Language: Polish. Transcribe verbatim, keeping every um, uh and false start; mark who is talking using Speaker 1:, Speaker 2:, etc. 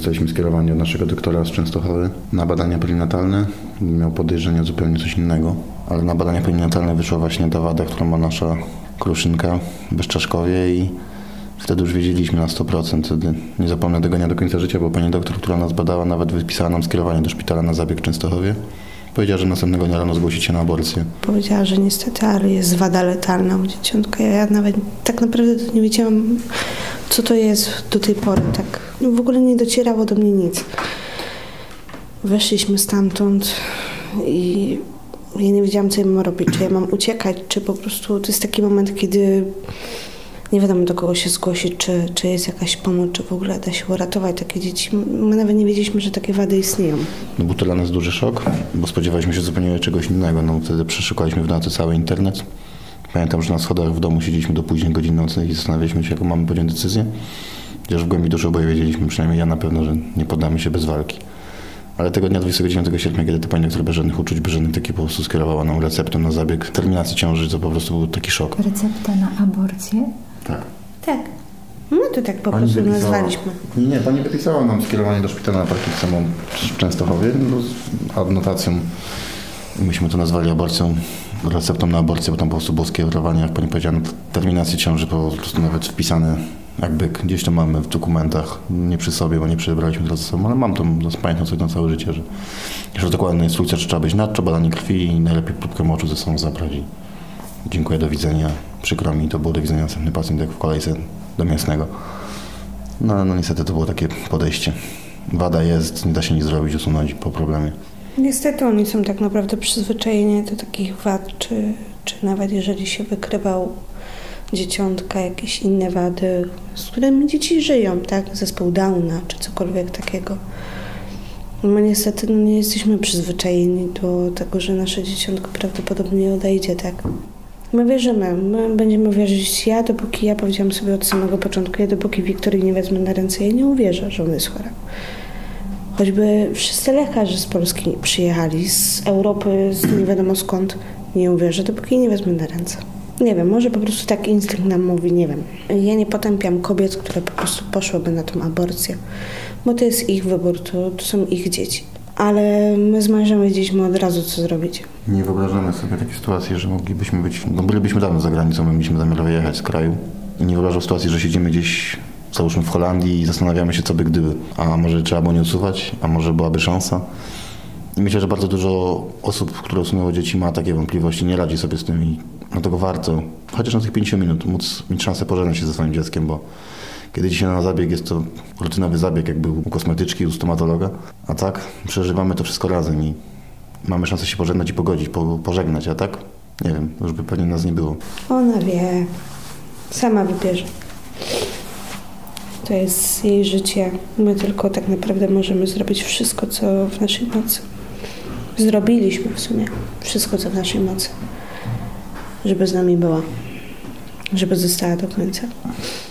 Speaker 1: Zostaliśmy skierowani od naszego doktora z Częstochowy na badania perinatalne. Miał podejrzenie zupełnie coś innego, ale na badania perinatalne wyszła właśnie ta wada, którą ma nasza kruszynka w Bezczaszkowie i wtedy już wiedzieliśmy na sto procent. Wtedy nie zapomnę tego dnia do końca życia, bo pani doktor, która nas badała, nawet wypisała nam skierowanie do szpitala na zabieg w Częstochowie. Powiedziała, że następnego dnia rano zgłosić się na aborcję.
Speaker 2: Powiedziała, że niestety, ale jest wada letalna u dzieciątka. Ja nawet tak naprawdę to nie wiedziałam, co to jest do tej pory. Tak w ogóle nie docierało do mnie nic. Weszliśmy stamtąd i ja nie wiedziałam, co ja mam robić. Czy ja mam uciekać, czy po prostu to jest taki moment, kiedy nie wiadomo, do kogo się zgłosić, czy, czy jest jakaś pomoc, czy w ogóle da się uratować takie dzieci. My nawet nie wiedzieliśmy, że takie wady istnieją.
Speaker 1: No był to dla nas duży szok, bo spodziewaliśmy się zupełnie czegoś innego. No wtedy przeszukaliśmy w nocy cały internet. Pamiętam, że na schodach w domu siedzieliśmy do późnych godzin nocnych i zastanawialiśmy się, jaką mamy podjąć decyzję. Chociaż w głębi duszy oboje wiedzieliśmy, przynajmniej ja na pewno, że nie poddamy się bez walki. Ale tego dnia dwudziestego dziewiątego sierpnia, kiedy ta pani doktor bez żadnych uczuć, bez żadnych takich po prostu skierowała nam receptę na zabieg terminacji ciąży, to po prostu był taki szok.
Speaker 3: Receptę na aborcję?
Speaker 1: Tak.
Speaker 2: Tak. My to tak po prostu wypisała, nazwaliśmy.
Speaker 1: Nie, nie, pani wypisała nam skierowanie do szpitala na Parkinsonu w Częstochowie no, z adnotacją. Myśmy to nazwali aborcją, receptą na aborcję, bo tam po prostu było skierowanie, jak pani powiedziała, na terminację ciąży, po prostu nawet wpisane jakby gdzieś to mamy w dokumentach, nie przy sobie, bo nie przebraliśmy teraz ze sobą, ale mam to, pamiętam sobie na całe życie, że, że dokładna instrukcja, czy trzeba być nadczo, badanie krwi i najlepiej próbkę moczu ze sobą zabrać. I dziękuję, do widzenia. Przykro mi, to było do widzenia następny pacjent, jak w kolejce do mięsnego. No, no niestety to było takie podejście. Wada jest, nie da się nic zrobić, usunąć po problemie.
Speaker 2: Niestety oni są tak naprawdę przyzwyczajeni do takich wad, czy, czy nawet jeżeli się wykrywał dzieciątka, jakieś inne wady, z którymi dzieci żyją, tak? Zespół Downa, czy cokolwiek takiego. My niestety no, nie jesteśmy przyzwyczajeni do tego, że nasze dzieciątko prawdopodobnie odejdzie, tak? My wierzymy, my będziemy wierzyć. Ja, dopóki ja powiedziałam sobie od samego początku, ja dopóki Wiktorii nie wezmę na ręce, ja nie uwierzę, że ona jest chora. Choćby wszyscy lekarze z Polski przyjechali, z Europy, z nie wiadomo skąd, nie uwierzę, dopóki nie wezmę na ręce. Nie wiem, może po prostu tak instynkt nam mówi, nie wiem. Ja nie potępiam kobiet, które po prostu poszłyby na tą aborcję, bo to jest ich wybór, to, to są ich dzieci. Ale my z mężem wiedzieliśmy od razu, co zrobić.
Speaker 1: Nie wyobrażamy sobie takiej sytuacji, że moglibyśmy być, no bylibyśmy dawno za granicą, my mieliśmy zamiar wyjechać z kraju. I nie wyobrażam sytuacji, że siedzimy gdzieś, załóżmy w Holandii i zastanawiamy się, co by gdyby. A może trzeba było nie odsuwać, a może byłaby szansa. I myślę, że bardzo dużo osób, które usunęło dzieci, ma takie wątpliwości, nie radzi sobie z tym i dlatego warto, chociaż na tych pięćdziesiąt minut, móc mieć szansę pożegnać się ze swoim dzieckiem, bo kiedy dzisiaj na zabieg jest to rutynowy zabieg, jak był u kosmetyczki, u stomatologa, a tak przeżywamy to wszystko razem i mamy szansę się pożegnać i pogodzić, po, pożegnać, a tak? Nie wiem, już by pewnie nas nie było.
Speaker 2: Ona wie, sama wybierze. To jest jej życie. My tylko tak naprawdę możemy zrobić wszystko, co w naszej mocy. Zrobiliśmy w sumie wszystko, co w naszej mocy, żeby z nami była, żeby została do końca.